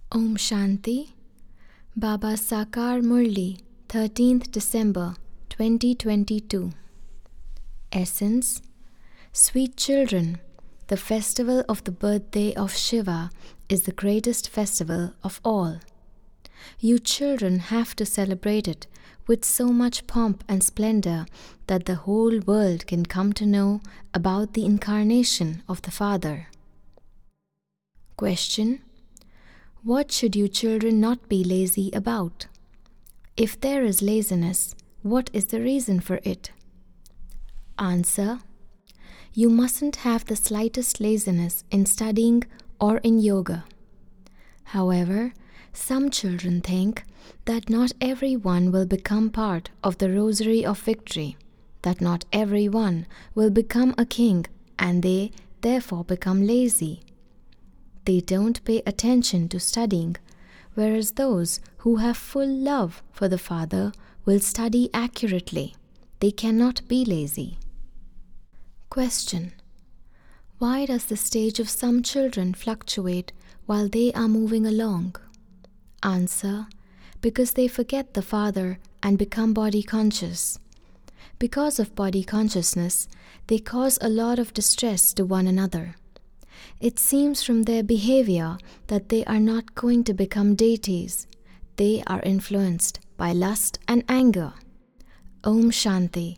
Om Shanti. Baba Sakar Murli, 13th December 2022. Essence. Sweet children, the festival of the birthday of Shiva is the greatest festival of all. You children have to celebrate it with so much pomp and splendor that the whole world can come to know about the incarnation of the Father. Question. What should you children not be lazy about? If there is laziness, what is the reason for it? Answer. You mustn't have the slightest laziness in studying or in yoga. However, some children think that not everyone will become part of the rosary of victory, that not everyone will become a king and they therefore become lazy. They don't pay attention to studying, whereas those who have full love for the Father will study accurately. They cannot be lazy. Question. Why does the stage of some children fluctuate while they are moving along? Answer. Because they forget the Father and become body conscious. Because of body consciousness, they cause a lot of distress to one another. It seems from their behavior that they are not going to become deities. They are influenced by lust and anger. Om Shanti.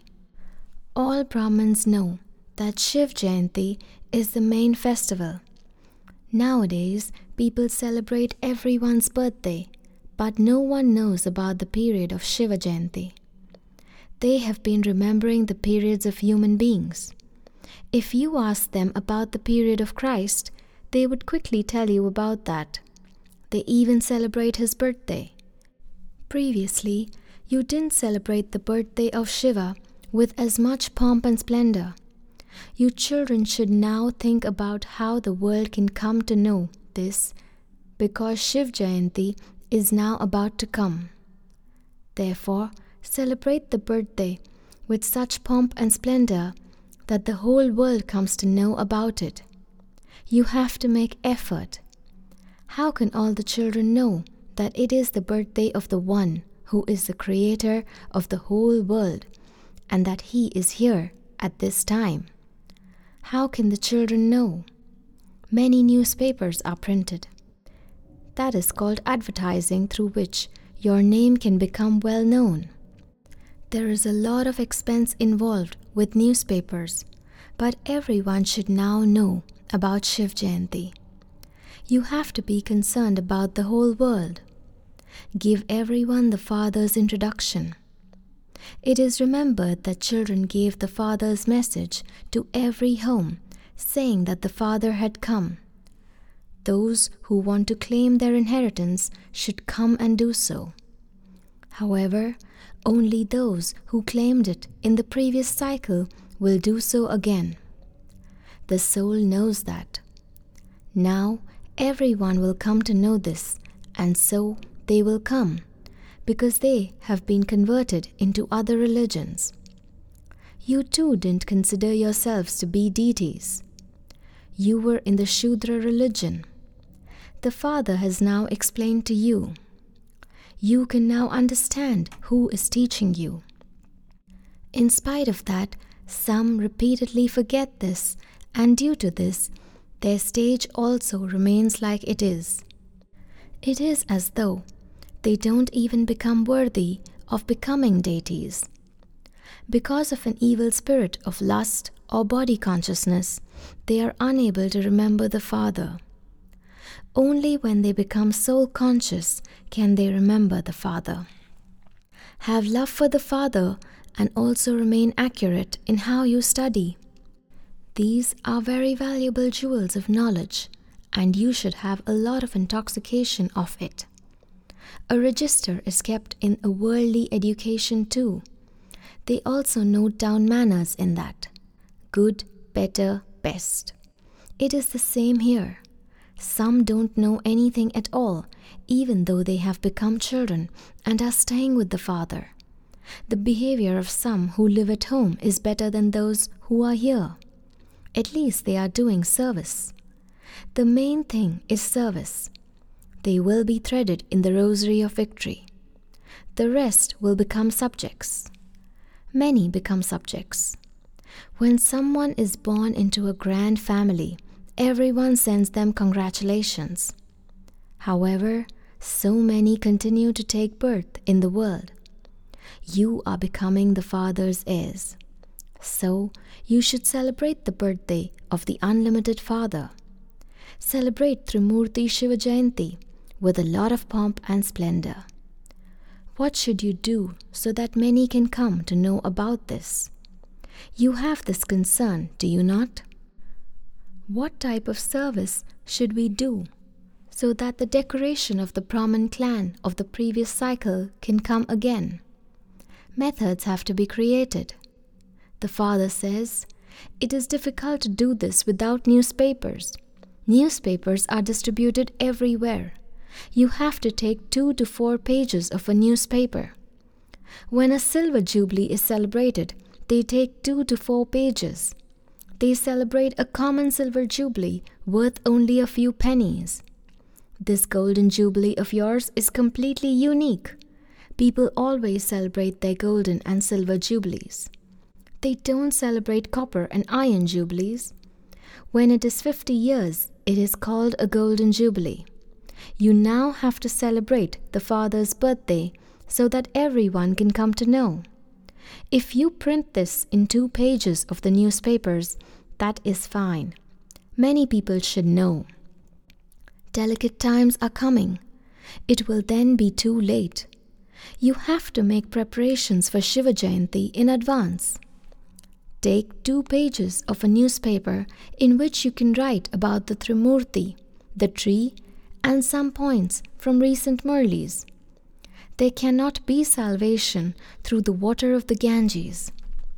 All Brahmins know that Shiv Jayanti is the main festival. Nowadays, people celebrate everyone's birthday, but no one knows about the period of Shiva Jayanti. They have been remembering the periods of human beings. If you ask them about the period of Christ, they would quickly tell you about that. They even celebrate his birthday. Previously, you didn't celebrate the birthday of Shiva with as much pomp and splendor. You children should now think about how the world can come to know this, because Shiv Jayanti is now about to come. Therefore, celebrate the birthday with such pomp and splendor that the whole world comes to know about it. You have to make effort. How can all the children know that it is the birthday of the One who is the creator of the whole world and that he is here at this time? How can the children know? Many newspapers are printed. That is called advertising, through which your name can become well known. There is a lot of expense involved with newspapers, but everyone should now know about Shiv Jayanti. You have to be concerned about the whole world. Give everyone the Father's introduction. It is remembered that children gave the Father's message to every home, saying that the Father had come. Those who want to claim their inheritance should come and do so. However, only those who claimed it in the previous cycle will do so again. The soul knows that. Now everyone will come to know this, and so they will come, because they have been converted into other religions. You too didn't consider yourselves to be deities. You were in the Shudra religion. The Father has now explained to you. You can now understand who is teaching you. In spite of that, some repeatedly forget this, and due to this, their stage also remains like it is. It is as though they don't even become worthy of becoming deities. Because of an evil spirit of lust or body consciousness, they are unable to remember the Father. Only when they become soul conscious can they remember the Father. Have love for the Father and also remain accurate in how you study. These are very valuable jewels of knowledge, and you should have a lot of intoxication of it. A register is kept in a worldly education too. They also note down manners in that. Good, better, best. It is the same here. Some don't know anything at all, even though they have become children and are staying with the Father. The behavior of some who live at home is better than those who are here. At least they are doing service. The main thing is service. They will be threaded in the rosary of victory. The rest will become subjects. Many become subjects. When someone is born into a grand family, everyone sends them congratulations. However, so many continue to take birth in the world. You are becoming the Father's heirs. So, you should celebrate the birthday of the Unlimited Father. Celebrate Trimurti Shiva Jayanti with a lot of pomp and splendor. What should you do so that many can come to know about this? You have this concern, do you not? What type of service should we do so that the decoration of the Brahmin clan of the previous cycle can come again? Methods have to be created. The father says, it is difficult to do this without newspapers. Newspapers are distributed everywhere. You have to take 2 to 4 pages of a newspaper. When a silver jubilee is celebrated, they take 2 to 4 pages. They celebrate a common silver jubilee worth only a few pennies. This golden jubilee of yours is completely unique. People always celebrate their golden and silver jubilees. They don't celebrate copper and iron jubilees. When it is 50 years, it is called a golden jubilee. You now have to celebrate the Father's birthday so that everyone can come to know. If you print this in 2 pages of the newspapers, that is fine. Many people should know. Delicate times are coming. It will then be too late. You have to make preparations for Shiva Jayanti in advance. Take 2 pages of a newspaper in which you can write about the Trimurti, the tree, and some points from recent Murlis. There cannot be salvation through the water of the Ganges.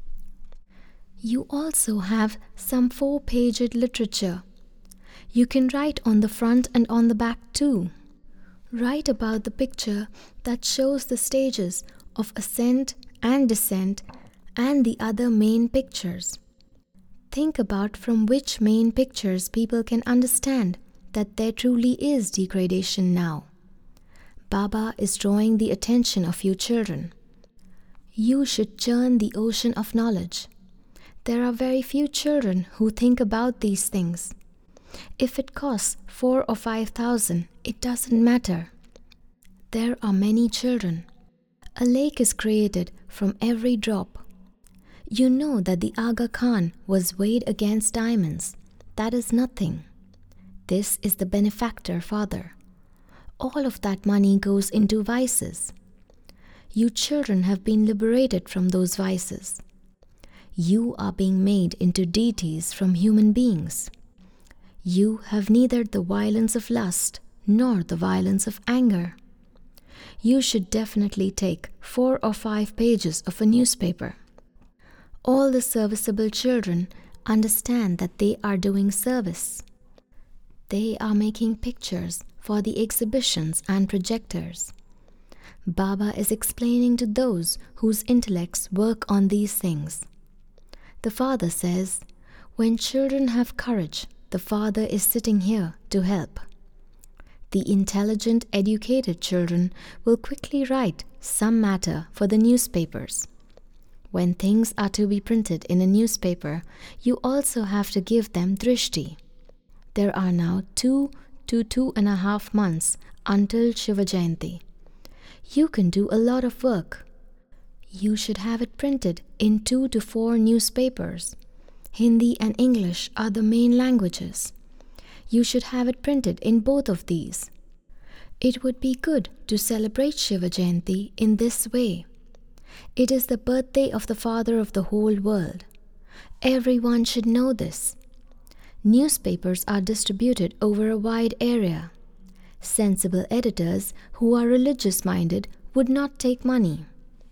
You also have some 4-paged literature. You can write on the front and on the back too. Write about the picture that shows the stages of ascent and descent and the other main pictures. Think about from which main pictures people can understand that there truly is degradation now. Baba is drawing the attention of you children. You should churn the ocean of knowledge. There are very few children who think about these things. If it costs 4,000 or 5,000, it doesn't matter. There are many children. A lake is created from every drop. You know that the Aga Khan was weighed against diamonds. That is nothing. This is the benefactor father. All of that money goes into vices. You children have been liberated from those vices. You are being made into deities from human beings. You have neither the violence of lust nor the violence of anger. You should definitely take 4 or 5 pages of a newspaper. All the serviceable children understand that they are doing service. They are making pictures for the exhibitions and projectors. Baba is explaining to those whose intellects work on these things. The father says, when children have courage, the father is sitting here to help. The intelligent, educated children will quickly write some matter for the newspapers. When things are to be printed in a newspaper, you also have to give them drishti. There are now 2 to 2.5 months until Shiva Jayanti. You can do a lot of work. You should have it printed in 2 to 4 newspapers. Hindi and English are the main languages. You should have it printed in both of these. It would be good to celebrate Shiva Jayanti in this way. It is the birthday of the Father of the whole world. Everyone should know this. Newspapers are distributed over a wide area. Sensible editors who are religious-minded would not take money.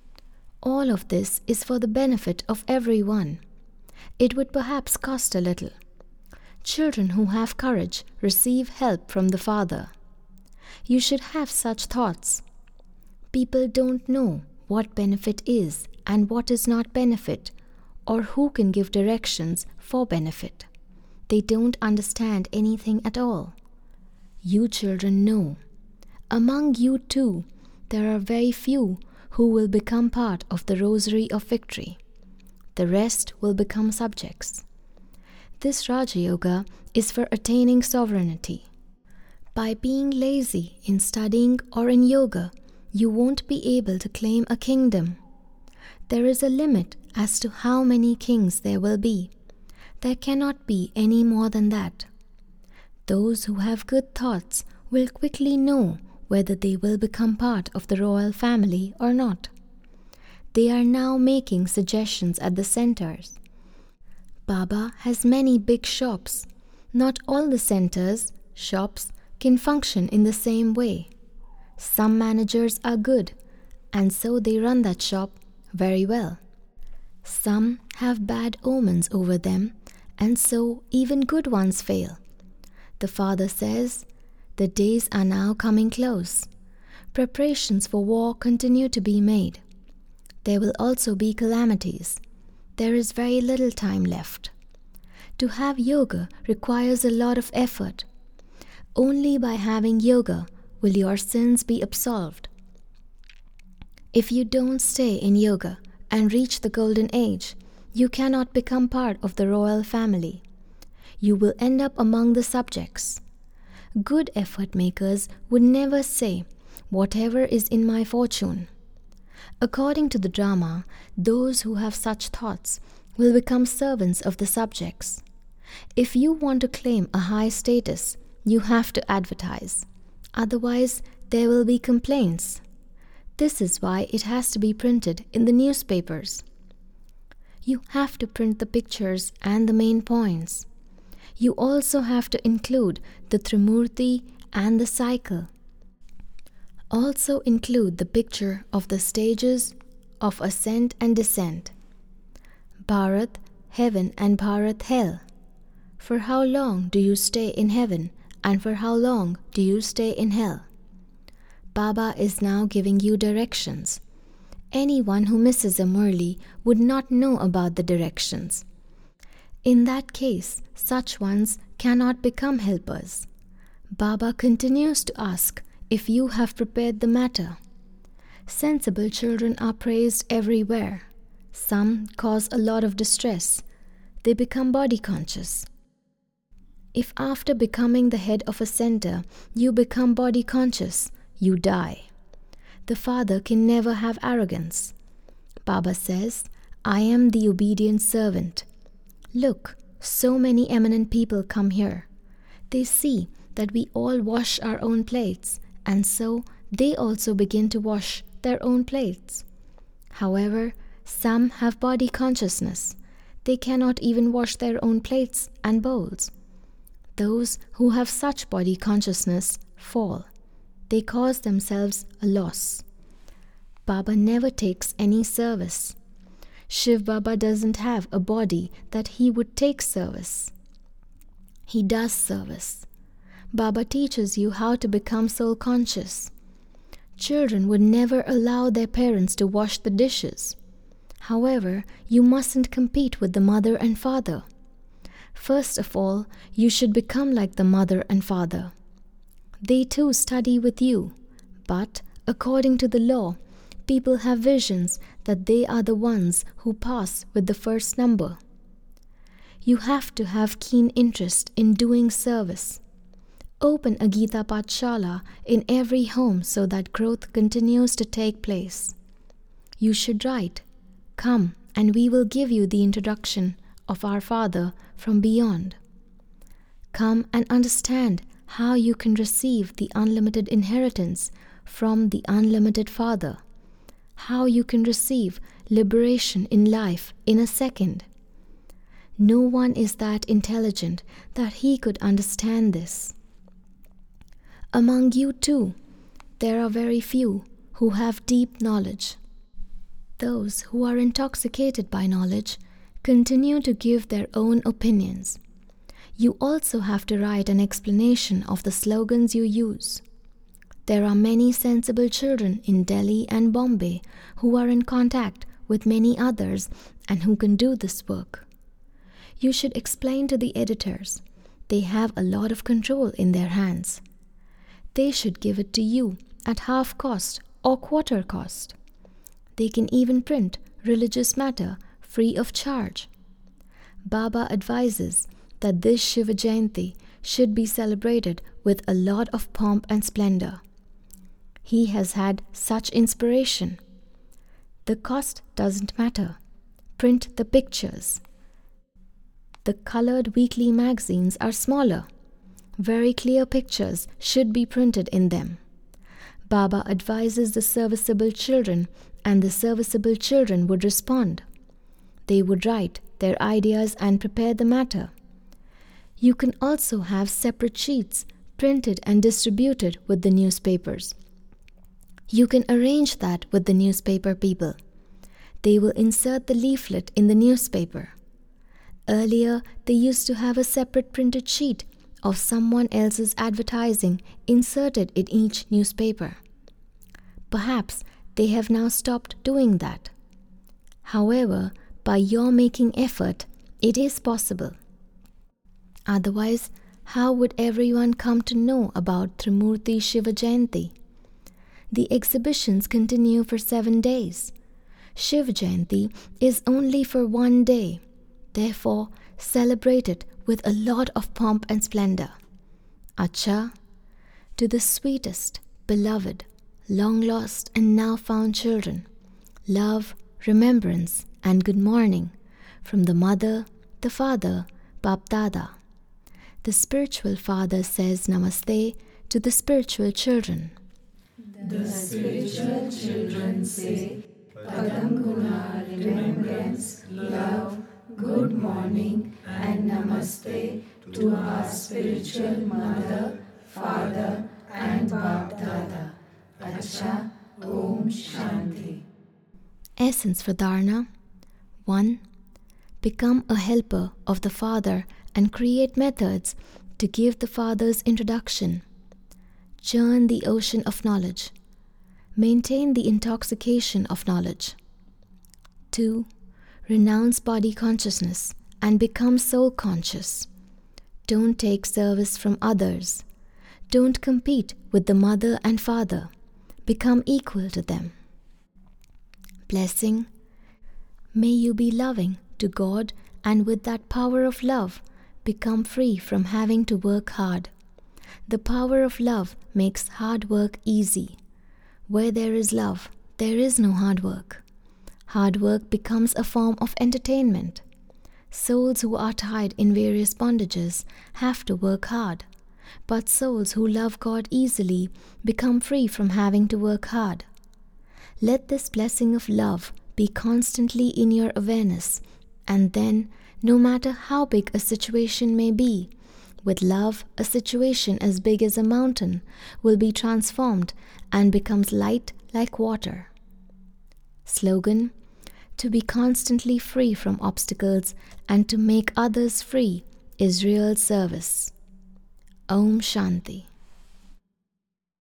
All of this is for the benefit of everyone. It would perhaps cost a little. Children who have courage receive help from the Father. You should have such thoughts. People don't know what benefit is and what is not benefit, or who can give directions for benefit. They don't understand anything at all. You children know. Among you too, there are very few who will become part of the Rosary of Victory. The rest will become subjects. This Raja Yoga is for attaining sovereignty. By being lazy in studying or in yoga, you won't be able to claim a kingdom. There is a limit as to how many kings there will be. There cannot be any more than that. Those who have good thoughts will quickly know whether they will become part of the royal family or not. They are now making suggestions at the centers. Baba has many big shops. Not all the centers, shops, can function in the same way. Some managers are good, and so they run that shop very well. Some have bad omens over them, and so even good ones fail. The father says, the days are now coming close. Preparations for war continue to be made. There will also be calamities. There is very little time left. To have yoga requires a lot of effort. Only by having yoga will your sins be absolved. If you don't stay in yoga and reach the golden age, you cannot become part of the royal family. You will end up among the subjects. Good effort makers would never say, "Whatever is in my fortune." According to the drama, those who have such thoughts will become servants of the subjects. If you want to claim a high status, you have to advertise. Otherwise, there will be complaints. This is why it has to be printed in the newspapers. You have to print the pictures and the main points. You also have to include the Trimurti and the cycle. Also include the picture of the stages of ascent and descent. Bharat, heaven, and Bharat, hell. For how long do you stay in heaven, and for how long do you stay in hell? Baba is now giving you directions. Anyone who misses a Murli would not know about the directions. In that case, such ones cannot become helpers. Baba continues to ask if you have prepared the matter. Sensible children are praised everywhere. Some cause a lot of distress. They become body conscious. If after becoming the head of a center, you become body conscious, you die. The father can never have arrogance. Baba says, "I am the obedient servant." Look, so many eminent people come here. They see that we all wash our own plates, and so they also begin to wash their own plates. However, some have body consciousness. They cannot even wash their own plates and bowls. Those who have such body consciousness fall. They cause themselves a loss. Baba never takes any service. Shiv Baba doesn't have a body that he would take service. He does service. Baba teaches you how to become soul conscious. Children would never allow their parents to wash the dishes. However, you mustn't compete with the mother and father. First of all, you should become like the mother and father. They too study with you, but according to the law, people have visions that they are the ones who pass with the first number. You have to have keen interest in doing service. Open a Gita Pathshala in every home so that growth continues to take place. You should write, "Come and we will give you the introduction of our Father from beyond." Come and understand how you can receive the unlimited inheritance from the unlimited Father. How you can receive liberation in life in a second. No one is that intelligent that he could understand this. Among you too, there are very few who have deep knowledge. Those who are intoxicated by knowledge continue to give their own opinions. You also have to write an explanation of the slogans you use. There are many sensible children in Delhi and Bombay who are in contact with many others and who can do this work. You should explain to the editors. They have a lot of control in their hands. They should give it to you at half cost or quarter cost. They can even print religious matter free of charge. Baba advises that this Shiva Jayanti should be celebrated with a lot of pomp and splendor. He has had such inspiration. The cost doesn't matter. Print the pictures. The colored weekly magazines are smaller. Very clear pictures should be printed in them. Baba advises the serviceable children, and the serviceable children would respond. They would write their ideas and prepare the matter. You can also have separate sheets printed and distributed with the newspapers. You can arrange that with the newspaper people. They will insert the leaflet in the newspaper. Earlier, they used to have a separate printed sheet of someone else's advertising inserted in each newspaper. Perhaps they have now stopped doing that. However, by your making effort, it is possible. Otherwise, how would everyone come to know about Trimurti Shiva Jayanti? The exhibitions continue for 7 days. Shiva Jayanti is only for 1 day. Therefore, celebrate it with a lot of pomp and splendor. Acha, to the sweetest, beloved, long-lost and now-found children, love, remembrance, and good morning from the mother, the father, Bap Dada. The spiritual father says Namaste to the spiritual children. The spiritual children say Padam Guna, remembrance, love, good morning, and Namaste to our spiritual mother, father, and Bap Dada. Acha, Om Shanti. Essence for Dharana. 1. Become a helper of the Father and create methods to give the Father's introduction. Churn the ocean of knowledge. Maintain the intoxication of knowledge. 2. Renounce body consciousness and become soul conscious. Don't take service from others. Don't compete with the mother and father. Become equal to them. Blessing. May you be loving to God, and with that power of love, become free from having to work hard. The power of love makes hard work easy. Where there is love, there is no hard work. Hard work becomes a form of entertainment. Souls who are tied in various bondages have to work hard, but souls who love God easily become free from having to work hard. Let this blessing of love be constantly in your awareness, and then, no matter how big a situation may be, with love, a situation as big as a mountain will be transformed and becomes light like water. Slogan: to be constantly free from obstacles and to make others free is real service. Om Shanti.